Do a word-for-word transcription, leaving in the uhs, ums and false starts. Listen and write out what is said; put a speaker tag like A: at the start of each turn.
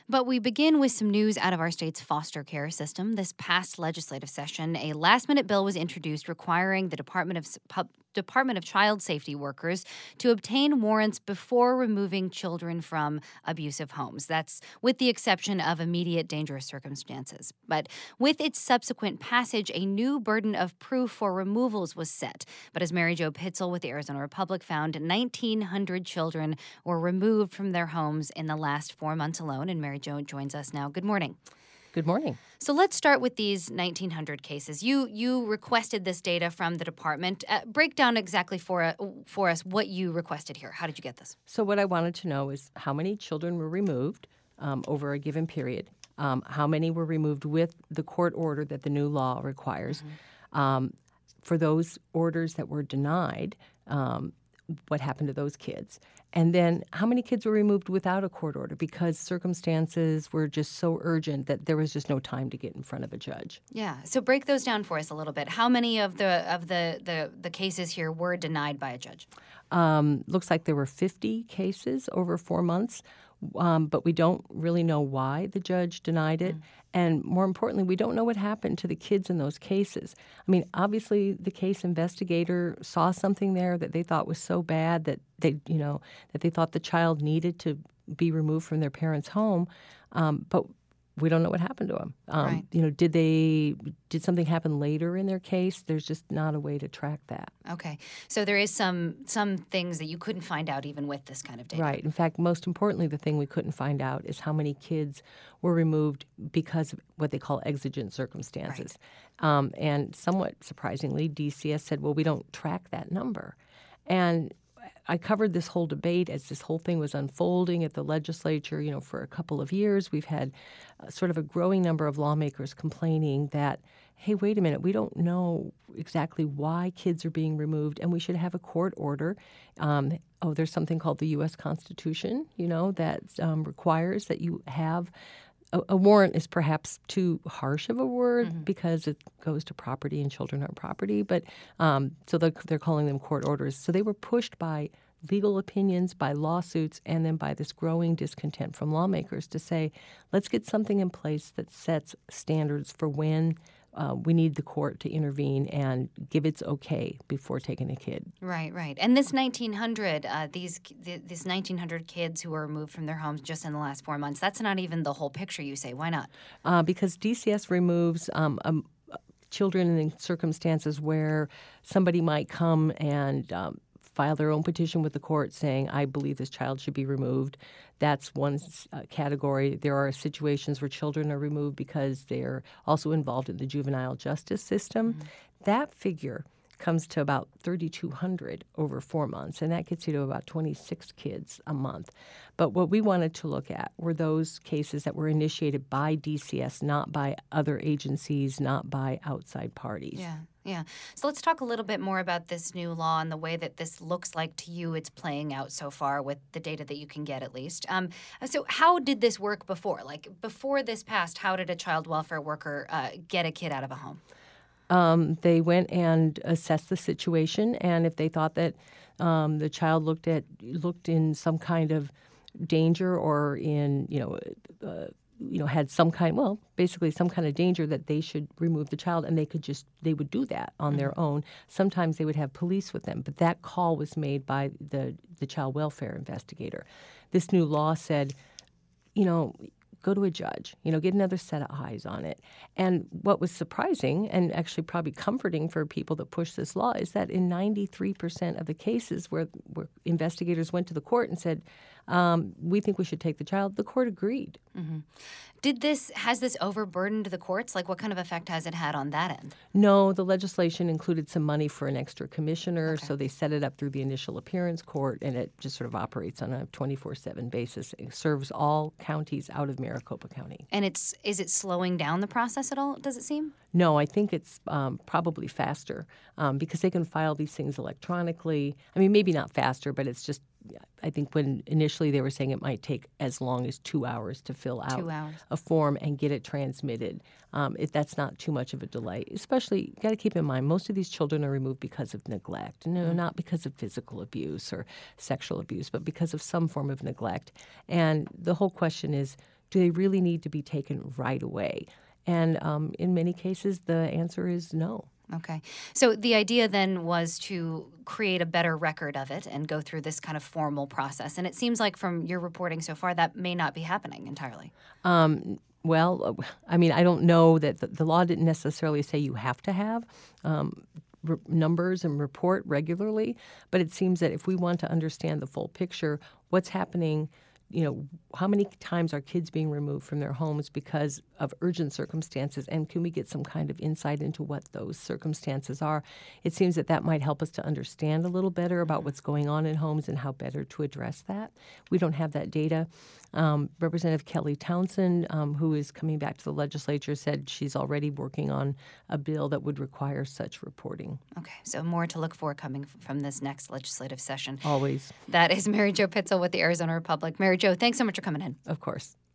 A: But we begin with some news out of our state's foster care system. This past legislative session, a last-minute bill was introduced requiring the Department of Pub- Department of Child Safety workers to obtain warrants before removing children from abusive homes. That's with the exception of immediate dangerous circumstances. But with its subsequent passage, a new burden of proof for removals was set. But as Mary Jo Pitzel with the Arizona Republic found, nineteen hundred children were removed from their homes in the last four months alone. And Mary Jo joins us now. Good morning.
B: Good morning.
A: So let's start with these nineteen hundred cases. You you requested this data from the department. Uh, break down exactly for uh, for us what you requested here. How did you get this?
B: So what I wanted to know is how many children were removed um, over a given period, um, how many were removed with the court order that the new law requires. Mm-hmm. Um, for those orders that were denied, um, what happened to those kids? And then how many kids were removed without a court order because circumstances were just so urgent that there was just no time to get in front of a judge.
A: Yeah. So break those down for us a little bit. How many of the of the, the, the cases here were denied by a judge?
B: Um, looks like there were fifty cases over four months, um, but we don't really know why the judge denied it. Mm. And more importantly, we don't know what happened to the kids in those cases. I mean, obviously, the case investigator saw something there that they thought was so bad that they, you know, that they thought the child needed to be removed from their parents' home, um, but we don't know what happened to them. Um,
A: right.
B: You know, did they did something happen later in their case? There's just not a way to track that.
A: Okay, so there is some some things that you couldn't find out even with this kind of data.
B: Right. In fact, most importantly, the thing we couldn't find out is how many kids were removed because of what they call exigent circumstances. Right. Um, and somewhat surprisingly, D C S said, well, we don't track that number. And I covered this whole debate as this whole thing was unfolding at the legislature, you know, for a couple of years. We've had uh, sort of a growing number of lawmakers complaining that, hey, wait a minute, we don't know exactly why kids are being removed, and we should have a court order. Um, oh, there's something called the U S Constitution, you know, that um, requires that you have A, a warrant is perhaps too harsh of a word mm-hmm. because it goes to property and children are property. But um, so they're, they're calling them court orders. So they were pushed by legal opinions, by lawsuits, and then by this growing discontent from lawmakers to say, let's get something in place that sets standards for when Uh, we need the court to intervene and give its okay before taking a kid.
A: Right, right. And this nineteen hundred, uh, these th- these nineteen hundred kids who were removed from their homes just in the last four months, that's not even the whole picture, you say. Why not?
B: Uh, because D C S removes um, um, children in circumstances where somebody might come and um, file their own petition with the court saying, I believe this child should be removed. That's one uh, category. There are situations where children are removed because they're also involved in the juvenile justice system. Mm-hmm. That figure comes to about thirty-two hundred over four months, and that gets you to about twenty-six kids a month. But what we wanted to look at were those cases that were initiated by D C S, not by other agencies, not by outside parties.
A: Yeah. Yeah. So let's talk a little bit more about this new law and the way that this looks like to you it's playing out so far with the data that you can get at least. Um, so how did this work before? Like before this passed, how did a child welfare worker uh, get a kid out of a home?
B: Um, they went and assessed the situation, and if they thought that um, the child looked at looked in some kind of danger or in, you know, uh, you know, had some kind, well, basically some kind of danger that they should remove the child, and they could just, they would do that on mm-hmm. their own. Sometimes they would have police with them, but that call was made by the, the child welfare investigator. This new law said, you know, go to a judge, you know, get another set of eyes on it. And what was surprising and actually probably comforting for people that push this law is that in ninety-three percent of the cases where, where investigators went to the court and said, um, we think we should take the child, the court agreed.
A: Mm-hmm. Did this, has this overburdened the courts? Like what kind of effect has it had on that end?
B: No, the legislation included some money for an extra commissioner,
A: okay.
B: so they set it up through the initial appearance court, and it just sort of operates on a twenty-four seven basis. It serves all counties out of Maricopa County.
A: And it's is it slowing down the process at all, does it seem?
B: No, I think it's um, probably faster um, because they can file these things electronically. I mean, maybe not faster, but it's just, I think when initially they were saying it might take as long as two hours to fill out
A: two hours.
B: a form and get it transmitted. Um, if that's not too much of a delay. Especially, you got to keep in mind, most of these children are removed because of neglect. No, mm-hmm. not because of physical abuse or sexual abuse, but because of some form of neglect. And the whole question is, do they really need to be taken right away? And um, in many cases, the answer is no.
A: Okay. So the idea then was to create a better record of it and go through this kind of formal process. And it seems like from your reporting so far, that may not be happening entirely.
B: Um, well, I mean, I don't know that the, the law didn't necessarily say you have to have um, r- numbers and report regularly, but it seems that if we want to understand the full picture, what's happening, you know, how many times are kids being removed from their homes because of urgent circumstances, and can we get some kind of insight into what those circumstances are? It seems that that might help us to understand a little better about what's going on in homes and how better to address that. We don't have that data. Um, Representative Kelly Townsend, um, who is coming back to the legislature, said she's already working on a bill that would require such reporting.
A: Okay, so more to look for coming f- from this next legislative session.
B: Always.
A: That is Mary Jo Pitzel with the Arizona Republic. Mary Jo, thanks so much for coming in.
B: Of course.